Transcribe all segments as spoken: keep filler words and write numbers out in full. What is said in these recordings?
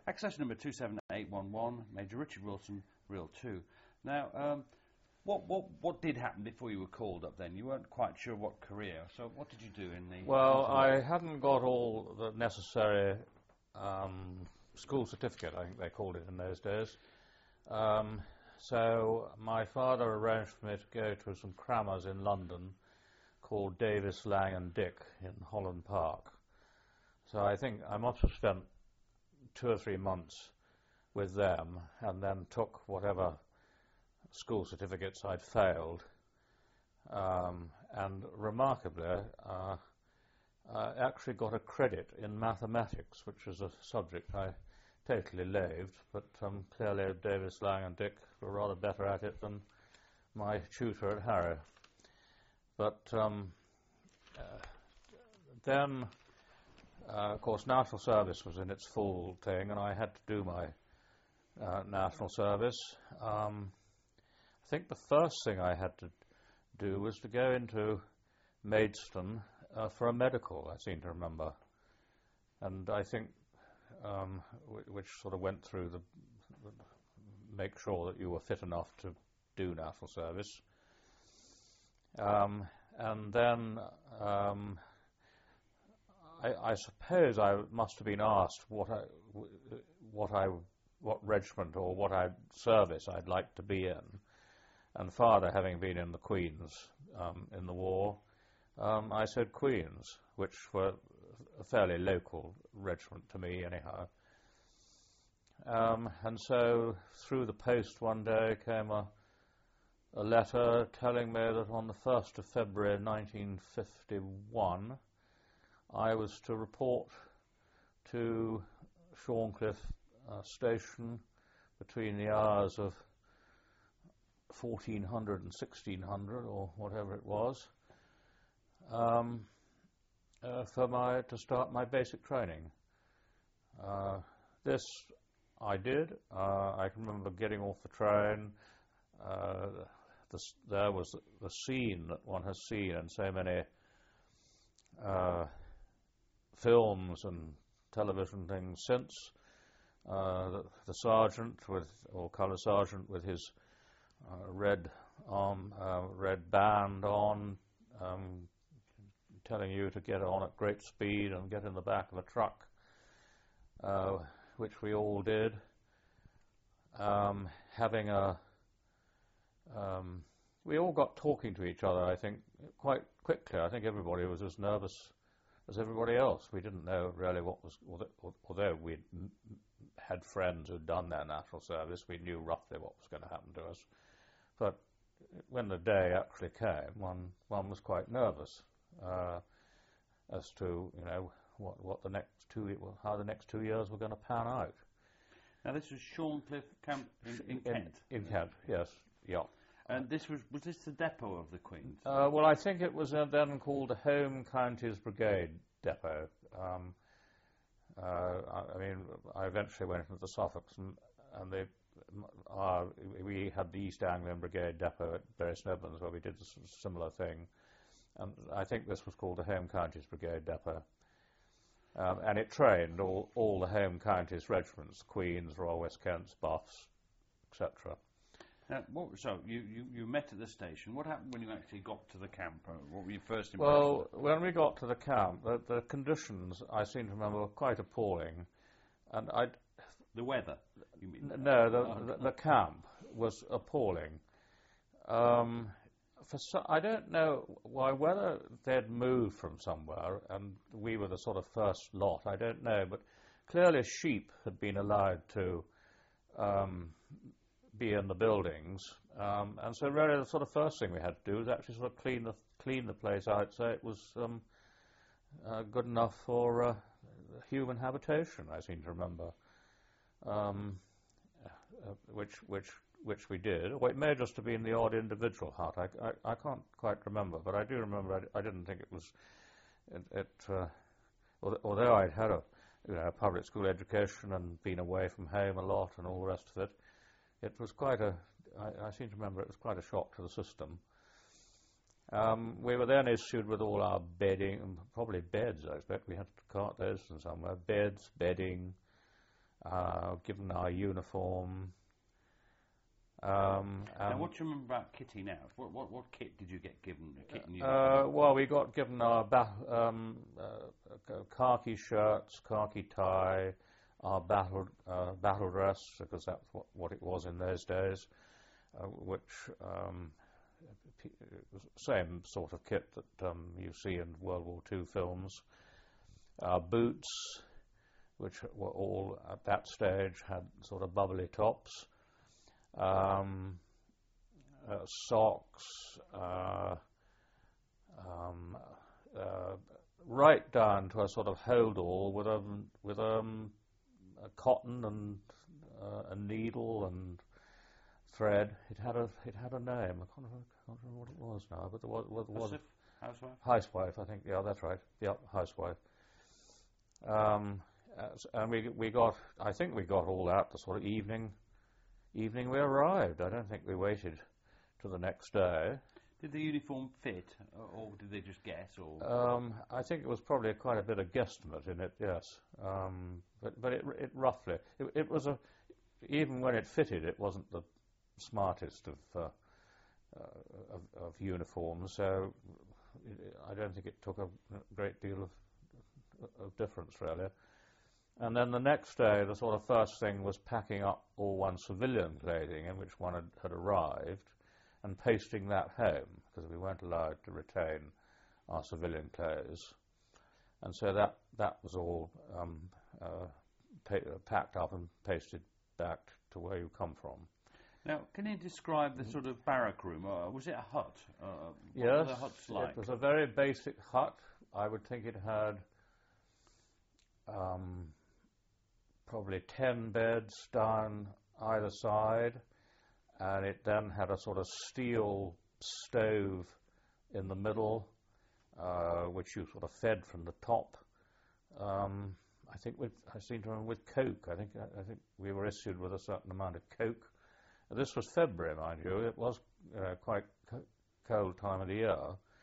Access number two seven eight one one, Major Richard Wilson, Reel two. Now, um, what, what, what did happen before you were called up then? You weren't quite sure what career, so what did you do in the... Well, I hadn't got all the necessary um, school certificate, I think they called it in those days. Um, so my father arranged for me to go to some crammers in London called Davis, Lang and Dick in Holland Park. So I think I must have spent two or three months with them and then took whatever school certificates I'd failed. Um, and remarkably, uh, I actually got a credit in mathematics, which was a subject I totally loathed, but um, clearly Davis, Lang and Dick were rather better at it than my tutor at Harrow. But um, uh, then, uh, of course, national service was in its full thing, and I had to do my uh, national service. Um, I think the first thing I had to do was to go into Maidstone uh, for a medical, I seem to remember. And I think, um, w which sort of went through the, the, make sure that you were fit enough to do national service. Um, and then um, I, I suppose I must have been asked what I, what I, what regiment or what I service I'd like to be in. And father, having been in the Queen's um, in the war, um, I said Queen's, which were a fairly local regiment to me anyhow. Um, and so through the post one day came a, a letter telling me that on the first of February nineteen fifty-one I was to report to Shorncliffe uh, station between the hours of fourteen hundred and sixteen hundred or whatever it was, um, uh, for my to start my basic training. Uh, this I did. Uh, I can remember getting off the train. Uh, the, there was the scene that one has seen in so many uh, films and television things since. Uh, the, the sergeant with, or colour sergeant with his Uh, red arm, uh, red band on, um, telling you to get on at great speed and get in the back of a truck, uh, which we all did. Um, having a, um, we all got talking to each other, I think, quite quickly. I think everybody was as nervous as everybody else. We didn't know really what was, although we had friends who'd done their national service, we knew roughly what was going to happen to us. But when the day actually came, one one was quite nervous uh, as to you know what what the next two how the next two years were going to pan out. Now this was Shorncliffe Camp in, in Kent. In, in Kent, yes, yeah. And this was was this the depot of the Queen's? Uh, well, I think it was uh, then called the Home Counties Brigade Depot. Um, uh, I, I mean, I eventually went into the Suffolks, and, and they. Uh, we had the East Anglian Brigade Depot at Bury St Edmunds where we did a similar thing, and I think this was called the Home Counties Brigade Depot, um, and it trained all, all the Home Counties regiments, Queen's, Royal West Kents, Buffs, et cetera. Now, what, so you, you, you met at the station. What happened when you actually got to the camp? What were your first impressions? Well, when we got to the camp, the, the conditions, I seem to remember, were quite appalling, and I'd The weather, you mean? No, the, the, the camp was appalling. Um, for so, I don't know why, whether they'd moved from somewhere and we were the sort of first lot, I don't know, but clearly sheep had been allowed to um, be in the buildings, um, and so really the sort of first thing we had to do was actually sort of clean the, clean the place out so it was um, uh, good enough for uh, human habitation, I seem to remember. Um, uh, which which which we did. Well, it may just have been the odd individual hut. I, I, I can't quite remember, but I do remember. I, I didn't think it was. It, it uh, although I'd had a you know a public school education and been away from home a lot and all the rest of it, it was quite a. I, I seem to remember it was quite a shock to the system. Um, we were then issued with all our bedding, and probably beds. I expect we had to cart those from somewhere. Beds, bedding. uh, given our uniform. Um, now, what do you remember about kitting out? What, what, what kit did you get given? A kit and uh, well, we got given our ba- um, uh, khaki shirts, khaki tie, our battle uh, battle dress, because that's what, what it was in those days, uh, which um, same sort of kit that um, you see in World War Two films. Our boots, which were all at that stage had sort of bubbly tops. Um, uh, socks, uh, um, uh, right down to a sort of hold-all with a with um, a cotton and uh, a needle and thread. It had a it had a name. I can't remember, can't remember what it was now, but there was, was, was housewife. Housewife, I think. Yeah, that's right. Yeah, housewife. Um, and we we got. I think we got all that the sort of evening. Evening we arrived. I don't think we waited to the next day. Did the uniform fit, or, or did they just guess? Or um, I think it was probably quite a bit of guesstimate in it. Yes, um, but but it, it roughly it, it was a even when it fitted, it wasn't the smartest of uh, uh, of, of uniforms. So it, I don't think it took a great deal of of difference really. And then the next day, the sort of first thing was packing up all one's civilian clothing in which one had, had arrived and pasting that home, because we weren't allowed to retain our civilian clothes. And so that, that was all um, uh, pa- packed up and pasted back to where you come from. Now, can you describe the sort of barrack room? Or was it a hut? Uh, what yes, were the huts like? It was a very basic hut. I would think it had um, probably ten beds down either side, and it then had a sort of steel stove in the middle, uh, which you sort of fed from the top. Um, I think with, I seem to remember with Coke. I think I think we were issued with a certain amount of Coke. This was February, mind you. It was uh, quite co- cold time of the year,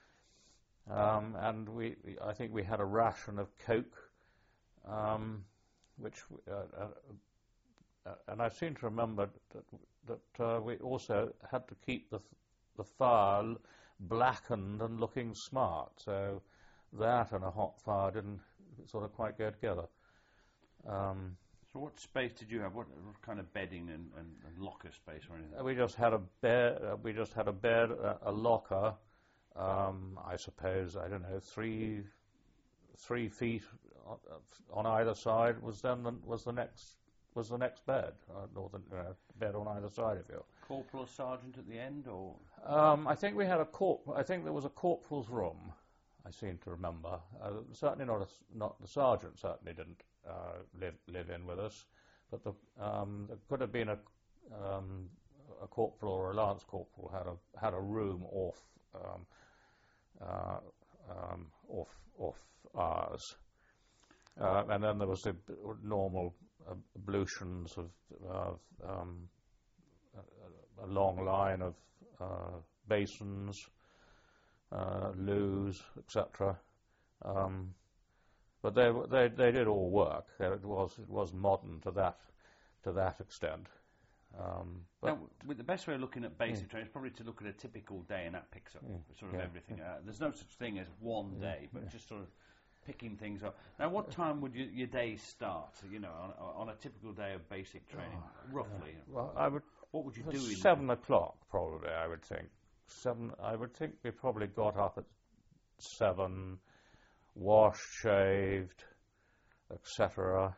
um, and we, we I think we had a ration of Coke. Um, which, uh, uh, uh, and I seem to remember that, that uh, we also had to keep the the fire blackened and looking smart. So that and a hot fire didn't sort of quite go together. Um, so what space did you have? What kind of bedding and, and, and locker space or anything? We just had a bed. Uh, we just had a bed, a, a locker. Um, I suppose I don't know three three feet on either side was then the, was the next was the next bed, uh, or the uh, bed on either side of you. Corporal or sergeant at the end, or um, I think we had a corp. I think there was a corporal's room. I seem to remember. Uh, certainly not a, not the sergeant. Certainly didn't uh, live live in with us, but the, um, there could have been a um, a corporal or a lance corporal had a had a room off um, uh, um, off off ours. Uh, and then there was the normal uh, ablutions of uh, um, a, a long line of uh, basins, uh, loos, et cetera. Um, but they, they they did all work. It was it was modern to that to that extent. Um, now, with the best way of looking at basic mm. training is probably to look at a typical day, and that picks up Mm. sort of Yeah. everything. Uh, there's no such thing as one Mm. day, but Yeah. just sort of picking things up. Now, what time would you, your day start? You know, on, on a typical day of basic training, Oh, roughly. Uh, well, I would. What would you do? In Seven o'clock, probably. I would think seven. I would think we probably got up at seven, washed, shaved, et cetera.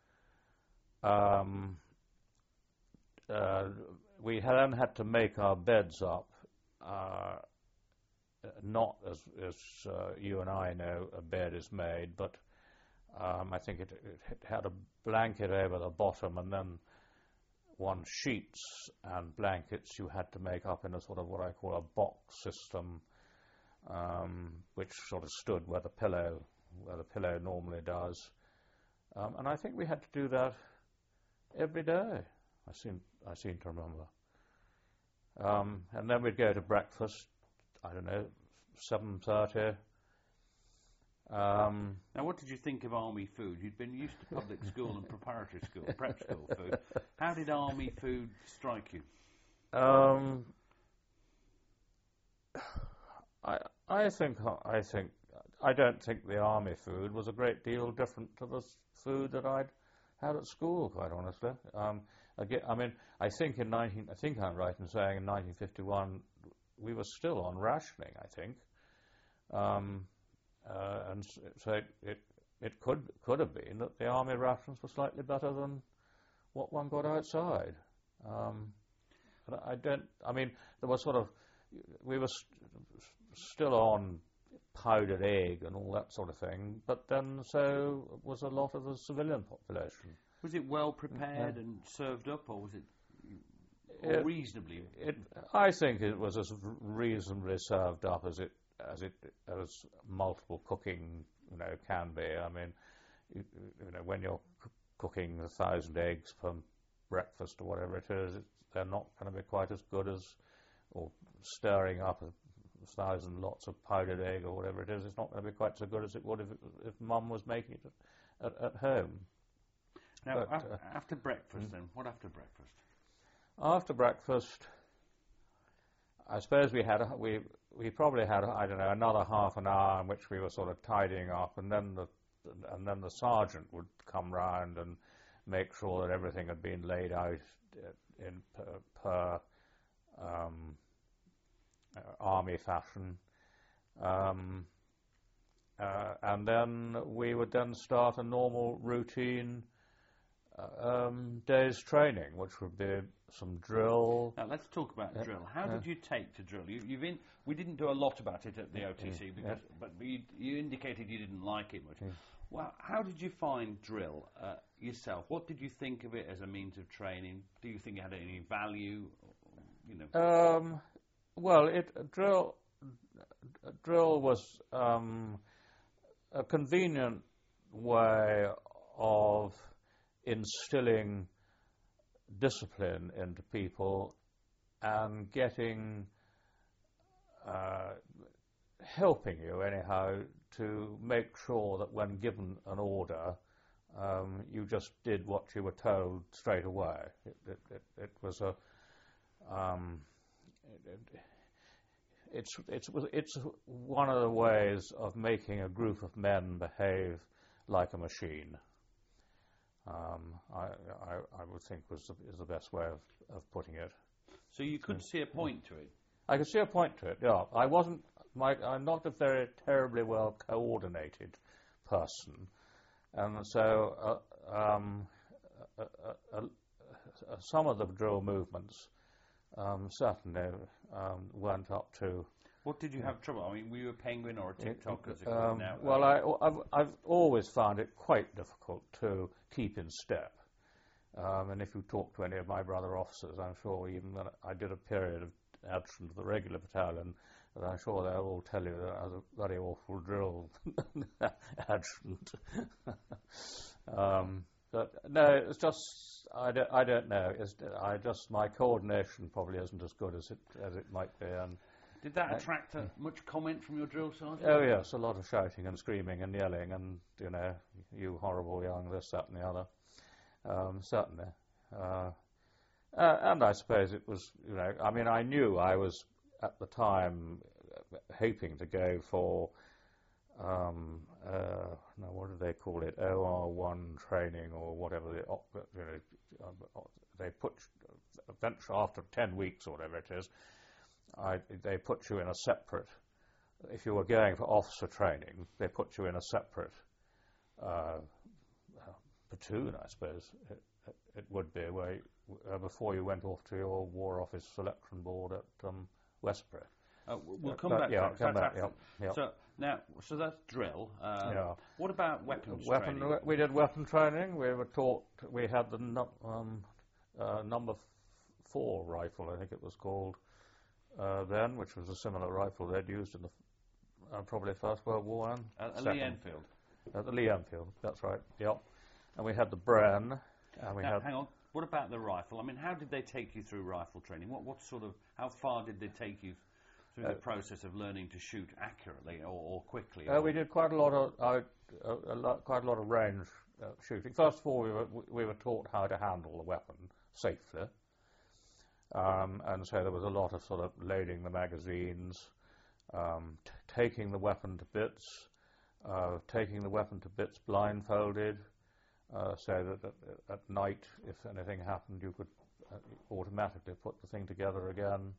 Um, uh, we then had to make our beds up. Uh, not as, as uh, you and I know a bed is made, but um, I think it, it had a blanket over the bottom, and then one sheets and blankets you had to make up in a sort of what I call a box system, um, which sort of stood where the pillow where the pillow normally does, um, and I think we had to do that every day. I seem I seem to remember, um, and then we'd go to breakfast. I don't know, seven thirty. Um, now, what did you think of army food? You'd been used to public school and preparatory school, prep school food. How did army food strike you? um, I I think I think I don't think the army food was a great deal different to the s- food that I'd had at school. Quite honestly, um, again, I mean, I think in nineteen, I think I'm right in saying in nineteen fifty-one we were still on rationing. I think, um, uh, and s- so it, it it could could have been that the army rations were slightly better than what one got outside. Um, but I don't. I mean, there was sort of we were st- still on powdered egg and all that sort of thing, but then so was a lot of the civilian population. Was it well prepared and served up, or was it or It- reasonably? It, I think it was as reasonably served up as it as it as multiple cooking, you know, can be. I mean, you, you know, when you're c- cooking a thousand eggs per breakfast or whatever it is, it's, they're not going to be quite as good as, or stirring up a thousand lots of powdered egg or whatever it is. It's not going to be quite so good as it would if if Mum was making it at, at, at home. Now, But, af- uh, after breakfast, then what after breakfast? After breakfast, I suppose we had a, we we probably had I don't know another half an hour in which we were sort of tidying up, and then the and then the sergeant would come round and make sure that everything had been laid out uh, in per, per um, uh, army fashion, um, uh, and then we would then start a normal routine uh, um, day's training, which would be some drill. Now let's talk about Yeah, drill. How yeah. did you take to drill? You, you've in, we didn't do a lot about it at the O T C, because, but you, you indicated you didn't like it much. Yeah. Well, how did you find drill uh, yourself? What did you think of it as a means of training? Do you think it had any value? You know, Um, well, it drill drill was um, a convenient way of instilling discipline into people and getting uh, helping you anyhow to make sure that when given an order, um, you just did what you were told straight away. It, it, it, it was a um, it, it, it's it's it's one of the ways of making a group of men behave like a machine. Um, I, I I would think was the, is the best way of, of putting it. so you could see a point to it. I could see a point to it. Yeah, I wasn't. My, I'm not a very terribly well coordinated person, and so uh, um, uh, uh, uh, uh, some of the drill movements um, certainly um, weren't up to. What did you have trouble? I mean, were you a penguin or a TikTok, as it Um, called now? well, I, I've, I've always found it quite difficult to keep in step. Um, and if you talk to any of my brother officers, I'm sure even when I did a period of adjutant of the regular battalion, and I'm sure they'll all tell you that I was a very awful drill adjutant. um, but no, it's just I don't, I don't know. It's, I just my coordination probably isn't as good as it as it might be. And Did that uh, attract uh, much comment from your drill sergeant? oh yes, a lot of shouting and screaming and yelling and you know, you horrible young this, that, and the other. Um, certainly. Uh, uh, and I suppose it was, you know, I mean, I knew I was at the time uh, hoping to go for, um, uh, now what do they call it, O R one training or whatever, the, op- you know, um, they put, eventually after ten weeks or whatever it is, I, they put you in a separate, if you were going for officer training, they put you in a separate uh, platoon, I suppose it, it, it would be, where you, uh, before you went off to your War Office selection board at um, Westbury. Uh, w- we'll Uh, come but back yeah, to that. 'cause come that's back, yeah, absolute- yeah. So now, so that's drill. Um, Yeah. What about weapons Weapon, training? we did weapon training. We were taught. We had the nu- um, uh, number f- four rifle, I think it was called uh, then, which was a similar rifle they'd used in the f- uh, probably First World War and Uh, a Second. Lee Enfield. Uh, the Lee Enfield. That's right. Yep. And we had the Bren. And we Now, had hang on. What about the rifle? I mean, how did they take you through rifle training? What, what sort of, how far did they take you Through the process of learning to shoot accurately or, or quickly? Uh, or we did quite a lot of uh, a, a lot, quite a lot of range uh, shooting. First of all, we were we were taught how to handle the weapon safely, um, and so there was a lot of sort of loading the magazines, um, t taking the weapon to bits, uh, taking the weapon to bits blindfolded, uh, so that at, at night, if anything happened, you could uh, automatically put the thing together again.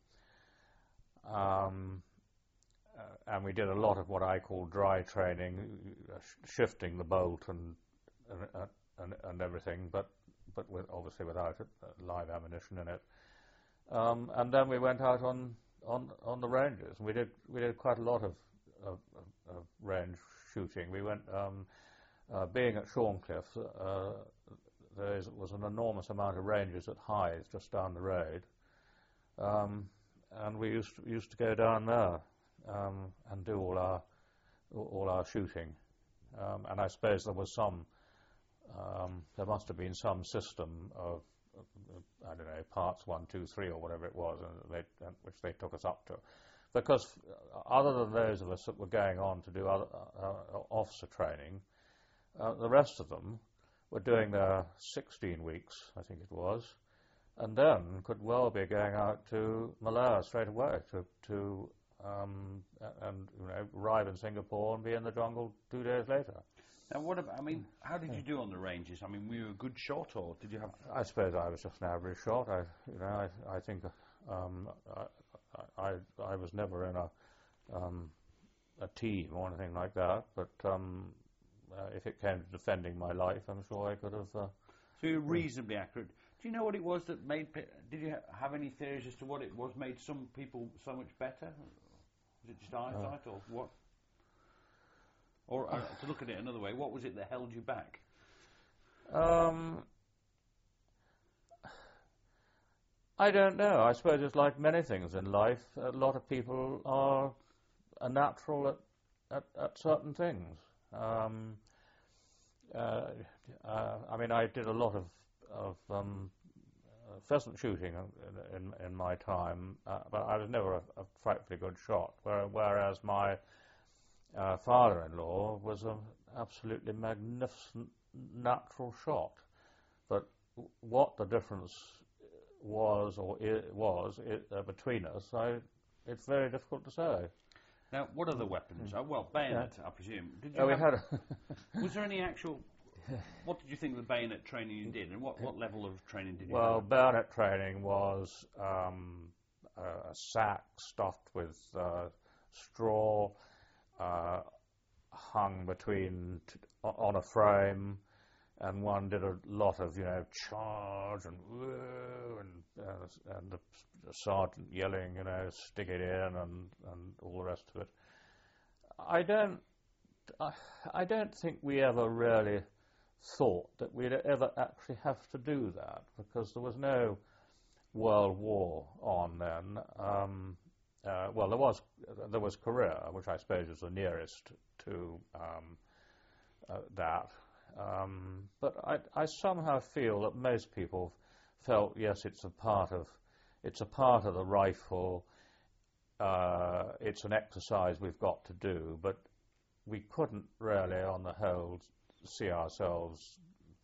Um, uh, and we did a lot of what I call dry training, uh, sh shifting the bolt and and, and and everything, but but with obviously without it, uh, live ammunition in it. Um, and then we went out on on on the ranges. We did we did quite a lot of of, of, of range shooting. We went um, uh, being at Shorncliffe. Uh, there is, was an enormous amount of ranges at Hythe, just down the road. Um, And we used to, used to go down there um, and do all our all our shooting. Um, and I suppose there was some, um, there must have been some system of, of, of I don't know, parts one, two, three, or whatever it was, and they, and which they took us up to. Because other than those of us that were going on to do other, uh, officer training, uh, the rest of them were doing their sixteen weeks, I think it was, and then could well be going out to Malaya straight away to to um, and you know arrive in Singapore and be in the jungle two days later. Now, what about? I mean, how did you do on the ranges? I mean, were you a good shot, or did you have? I suppose I was just an average shot. I you know I I think um, I, I I was never in a um, a team or anything like that. But um, uh, if it came to defending my life, I'm sure I could have. Uh, so you were reasonably accurate. Do you know what it was that made? Did you have any theories as to what it was made some people so much better? Was it just eyesight, uh, or what? Or uh, to look at it another way, what was it that held you back? Um, I don't know. I suppose it's like many things in life. A lot of people are a natural at at, at certain things. Um, uh, uh, I mean, I did a lot of of um, uh, pheasant shooting in, in, in my time, uh, but I was never a, a frightfully good shot, whereas my uh, father-in-law was an absolutely magnificent natural shot. But what the difference was or it was it, uh, between us, I, it's very difficult to say. Now, what other weapons? Oh, well, bayonet, yeah. I presume. Did you oh, we have, had a was there any actual... What did you think of the bayonet training you did, and what, what level of training did you well, have? Well, bayonet training was um, a sack stuffed with uh, straw, uh, hung between t on a frame, and one did a lot of, you know, charge and woo, and, uh, and the, the sergeant yelling, you know, stick it in, and, and all the rest of it. I don't, I, I don't think we ever really thought that we'd ever actually have to do that, because there was no World War on then. Um, uh, well, there was there was Korea, which I suppose is the nearest to um, uh, that. Um, but I, I somehow feel that most people felt, yes, it's a part of it's a part of the rifle. Uh, it's an exercise we've got to do, but we couldn't really, on the whole, see ourselves,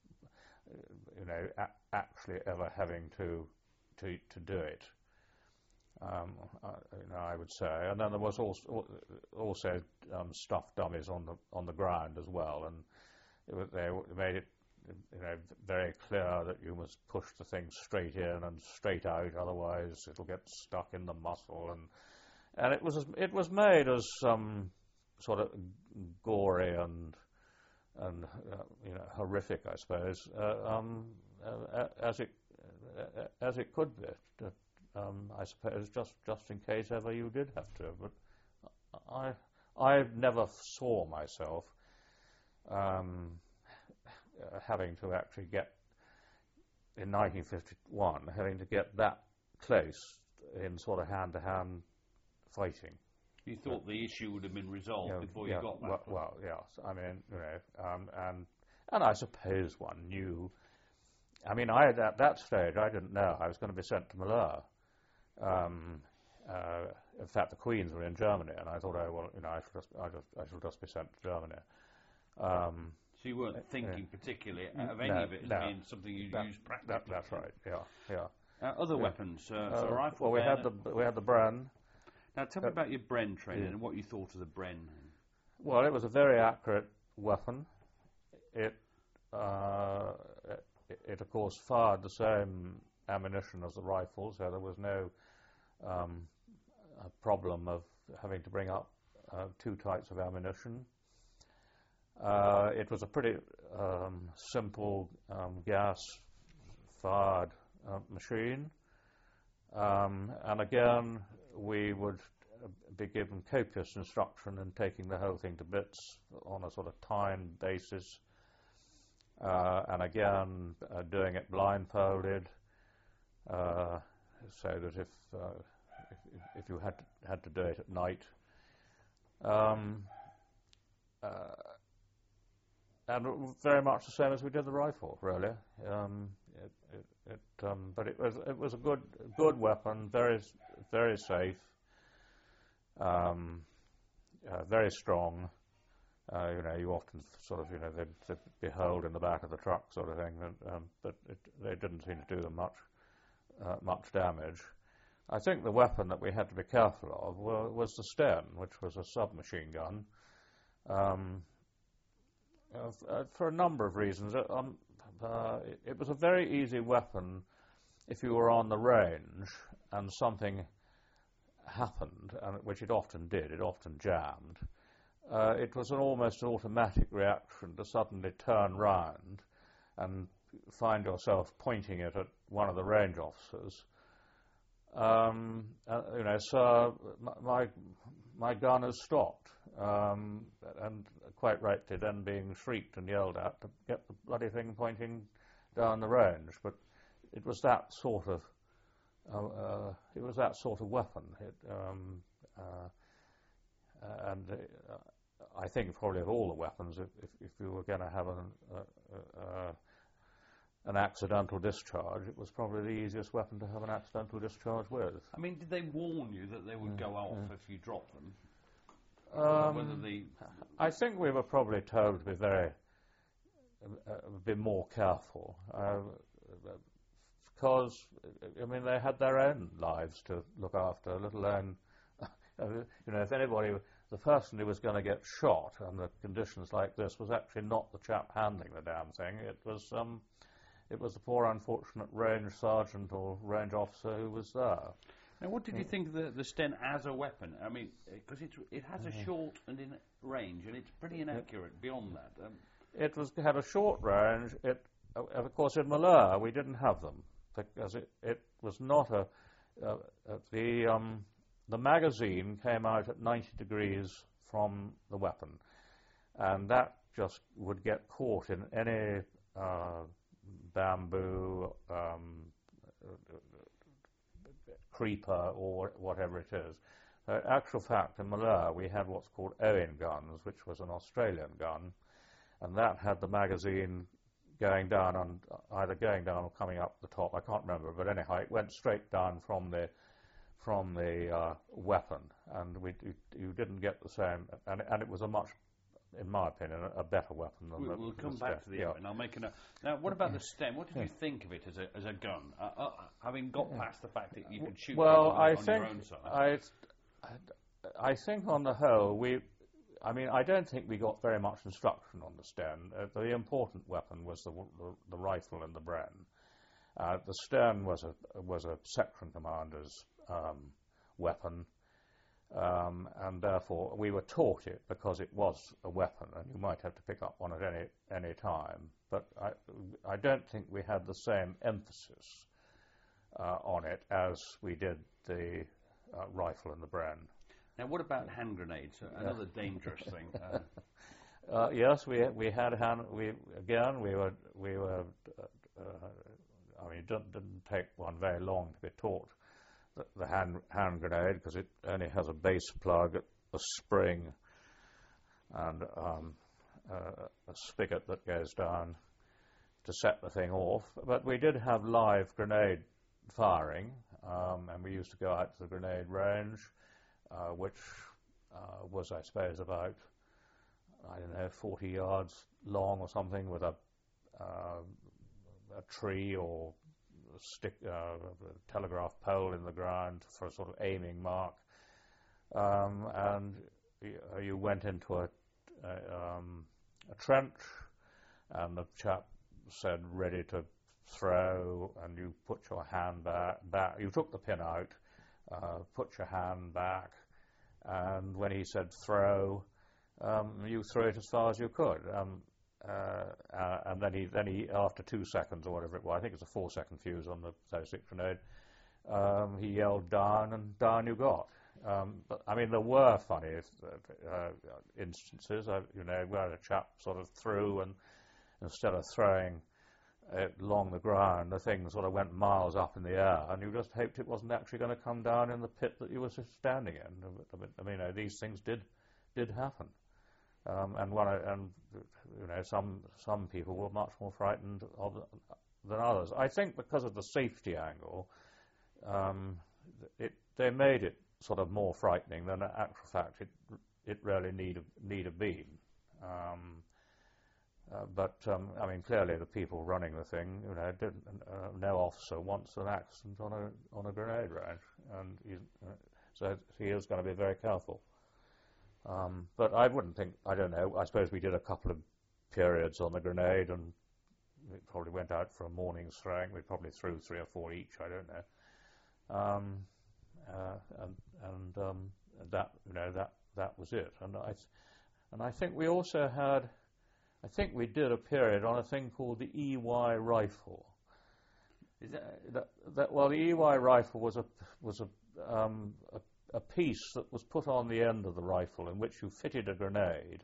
you know, a actually ever having to to to do it. Um, I, you know, I would say, and then there was also also um, stuffed dummies on the on the ground as well, and it was, they made it, you know, very clear that you must push the thing straight in and straight out, otherwise it'll get stuck in the muscle, and and it was it was made as um, sort of gory and and uh, you know, horrific, I suppose, uh, um, uh, as it uh, as it could be. Um, I suppose just just in case ever you did have to. But I I never saw myself um, having to actually get in nineteen fifty-one having to get that close in sort of hand-to-hand fighting. You thought but, the issue would have been resolved you know, before yeah, you got that? Well, well, yes. I mean, you know, um, and and I suppose one knew. I mean, I at that stage I didn't know I was going to be sent to Malaya, um, uh, in fact, the Queens were in Germany, and I thought, oh well, you know, I shall just, I just, I shall just be sent to Germany. Um, so you weren't thinking uh, particularly of any no, of it as no, being something you'd that, use practically. That, that's right. Yeah, yeah. Uh, other yeah. weapons, uh, uh, so rifle. Well, we had the we had the Bren. Now, tell me uh, about your Bren training yeah. and what you thought of the Bren. Well, it was a very accurate weapon. It, uh, it, it of course, fired the same ammunition as the rifle, so there was no um, problem of having to bring up uh, two types of ammunition. Uh, it was a pretty um, simple um, gas-fired uh, machine, um, and again, we would be given copious instruction in taking the whole thing to bits on a sort of timed basis, uh, and again uh, doing it blindfolded, uh, so that if, uh, if if you had to, had to do it at night, um, uh, and very much the same as we did the rifle, really. Um, it, it, it, um, but it was it was a good good weapon, very very safe. Um, uh, very strong. Uh, you know, you often sort of, you know, they'd, they'd be hurled in the back of the truck, sort of thing. And, um, but it, they didn't seem to do them much, uh, much damage. I think the weapon that we had to be careful of were, was the Sten, which was a submachine gun. Um, uh, f uh, for a number of reasons, uh, um, uh, it, it was a very easy weapon if you were on the range and something happened, and which it often did, it often jammed. Uh, it was an almost automatic reaction to suddenly turn round and find yourself pointing it at one of the range officers. Um, uh, you know, sir, my my gun has stopped, um, and quite rightly then being shrieked and yelled at to get the bloody thing pointing down the range. But it was that sort of Uh, uh, it was that sort of weapon, it, um, uh, and uh, I think probably of all the weapons, if, if, if you were going to have an, uh, uh, an accidental discharge, it was probably the easiest weapon to have an accidental discharge with. I mean, did they warn you that they would mm, go off mm. if you dropped them? Um, Whether the I think we were probably told to be very, uh, be more careful. Uh, Because, I mean, they had their own lives to look after, let alone, you know, if anybody, the person who was going to get shot under conditions like this was actually not the chap handling the damn thing. It was, um, it was the poor unfortunate range sergeant or range officer who was there. Now, what did you think of the, the Sten as a weapon? I mean, because it it has a short and in range, and it's pretty inaccurate beyond that. Um, it was had a short range. It, uh, of course, in Malheur we didn't have them, because it, it was not a, uh, uh, the, um, the magazine came out at ninety degrees from the weapon, and that just would get caught in any uh, bamboo, um, creeper, or whatever it is. Uh, actual fact, in Malheur we had what's called Owen guns, which was an Australian gun, and that had the magazine going down, on either going down or coming up the top. I can't remember, but anyhow, it went straight down from the from the uh, weapon, and we you, you didn't get the same. And, and it was a much, in my opinion, a, a better weapon than we'll, the. We'll come the back Sten. to the yeah. Owen. I'll make a note. Now, what about the Sten? What did you think of it as a as a gun? Uh, uh, having got past the fact that you could shoot well, people I on think your own side. I I think on the whole we. I mean, I don't think we got very much instruction on the Sten. Uh, the important weapon was the, the, the rifle and the Bren. Uh, the Sten was a was a section commander's um, weapon, um, and therefore we were taught it because it was a weapon, and you might have to pick up one at any any time. But I I don't think we had the same emphasis uh, on it as we did the uh, rifle and the Bren. Now, what about hand grenades? Another dangerous thing. Uh, uh, yes, we we had hand. We again we were we were. Uh, uh, I mean, it didn't, didn't take one very long to be taught the, the hand hand grenade, because it only has a base plug, a spring, and um, uh, a spigot that goes down to set the thing off. But we did have live grenade firing. um, and we used to go out to the grenade range, uh, which uh, was, I suppose, about, I don't know, forty yards long or something, with a, uh, a tree or a stick, uh, a telegraph pole in the ground for a sort of aiming mark. Um, and you, you went into a, a, um, a trench, and the chap said, ready to throw, and you put your hand back, back. You took the pin out, uh, put your hand back, and when he said throw, um, you threw it as far as you could. Um, uh, uh, and then he, then he, after two seconds or whatever it was, I think it's a four-second fuse on the thirty-six grenade, um, he yelled down, and down you got. Um, but I mean, there were funny uh, instances. Uh, you know, where a chap sort of threw, and instead of throwing it along the ground, the thing sort of went miles up in the air, and you just hoped it wasn't actually going to come down in the pit that you were standing in. I mean, you know, these things did did happen, um, and one and you know, some some people were much more frightened of than others. I think because of the safety angle, um, it they made it sort of more frightening than in actual fact it it really need need have been. Um, Uh, but, um, I mean, clearly the people running the thing, you know, didn't, uh, no officer wants an accident on a on a grenade range, and he, uh, so he is going to be very careful. Um, but I wouldn't think, I don't know, I suppose we did a couple of periods on the grenade, and we probably went out for a morning's throwing. We probably threw three or four each, I don't know. Um, uh, and and um, that, you know, that that was it. And I, th- and I think we also had. I think we did a period on a thing called the E Y rifle. Is that, that, that, well, the E Y rifle was a was a, um, a a piece that was put on the end of the rifle in which you fitted a grenade.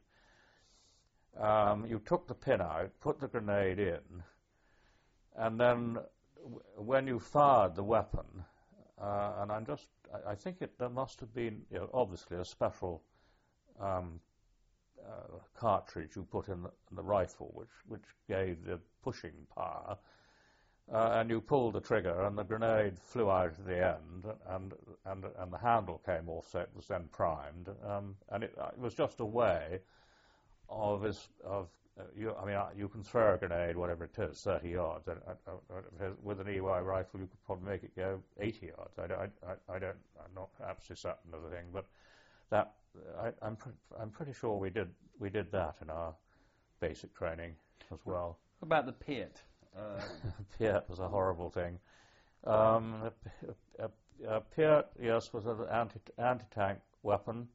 Um, you took the pin out, put the grenade in, and then w- when you fired the weapon, uh, and I'm just, I, I think it there must have been, you know, obviously a special. Um, Uh, cartridge you put in the, in the rifle, which which gave the pushing power, uh, and you pulled the trigger, and the grenade flew out at the end, and and and the handle came off, so it was then primed, um, and it, uh, it was just a way of this of uh, you. I mean, uh, you can throw a grenade, whatever it is, thirty yards, and uh, uh, with an E Y rifle, you could probably make it go eighty yards. I, I, I, I don't, I'm not absolutely certain of the thing, but that. I, I'm pre- I'm pretty sure we did we did that in our basic training as well. What about the Piat? Uh, Piat was a horrible thing. Um, a, a, a Piat, yes, was an anti anti tank weapon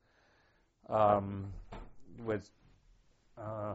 um, with. Uh,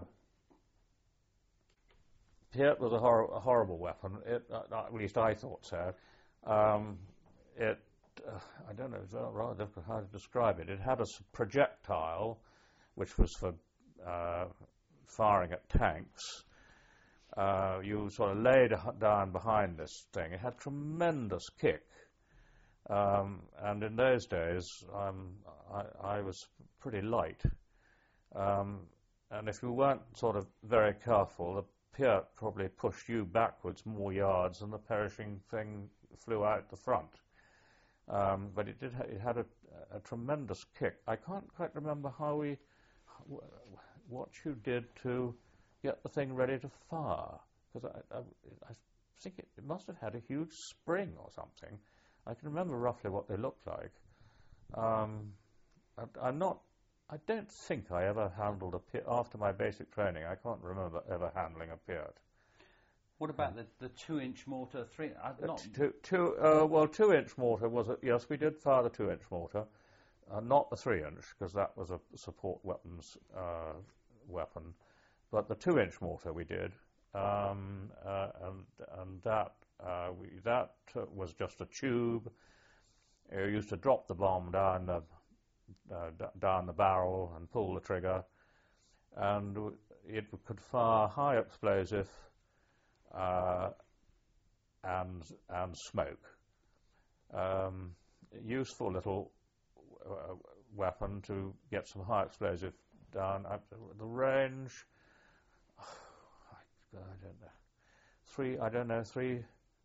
Piat was a, hor- a horrible weapon. It, uh, at least I thought so. Um, it. Uh, I don't know, it's rather difficult how to describe it. It had a projectile, which was for uh, firing at tanks. Uh, you sort of laid down behind this thing. It had tremendous kick. Um, and in those days, um, I, I was pretty light. Um, and if you weren't sort of very careful, the Piat probably pushed you backwards more yards, and the perishing thing flew out the front. Um, but it did. Ha- it had a, a tremendous kick. I can't quite remember how we, w- what you did to get the thing ready to fire, because I, I, I think it, it must have had a huge spring or something. I can remember roughly what they looked like. Um, I, I'm not. I don't think I ever handled a Piat after my basic training. I can't remember ever handling a Piat. What about the, the two-inch mortar? Three? Uh, not two, two, uh, well, two-inch mortar was a, yes, we did fire the two-inch mortar, uh, not the three-inch, because that was a support weapons uh, weapon, but the two-inch mortar we did, um, uh, and and that uh, we, that uh, was just a tube. You used to drop the bomb down the uh, d- down the barrel and pull the trigger, and it could fire high explosive. Uh, and and smoke. Um, useful little uh, weapon to get some high explosive down. Uh, the range, oh, I don't know, three. I don't know three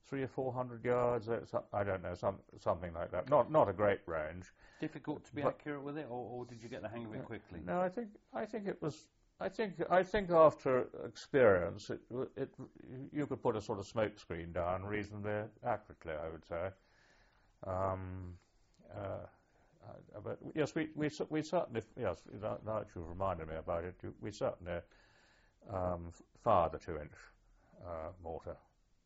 three or four hundred yards. uh, so- I don't know, some, something like that. Not not a great range. Difficult to be But- accurate with it, or, or did you get the hang of it quickly? No, I think I think it was. I think I think after experience, it w- it you could put a sort of smoke screen down reasonably accurately, I would say. Um, uh, uh, but yes, we we cer- we certainly yes. Now now that you've reminded me about it, you- we certainly um, fired the two-inch uh, mortar.